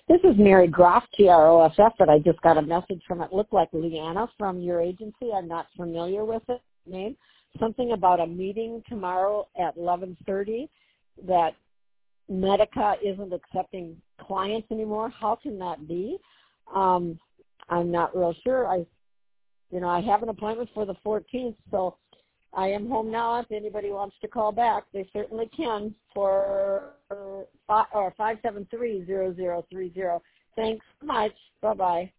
This is Mary Groff, GROFF, but I just got a message from it. Looked like Leanna from your agency. I'm not familiar with it. Name something about a meeting tomorrow at 11:30 that Medica isn't accepting clients anymore. How can that be? I'm not real sure. I have an appointment for the 14th, so I am home now. If anybody wants to call back, they certainly can for 573-0030. Thanks so much. Bye-bye.